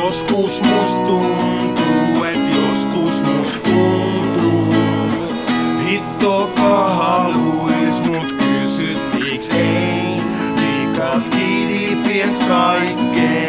joskus must tuntuu, joskus must tuntuu. Hittoka haluis mut kysyt, iks ei liikas kiinni pien't kaikkeen.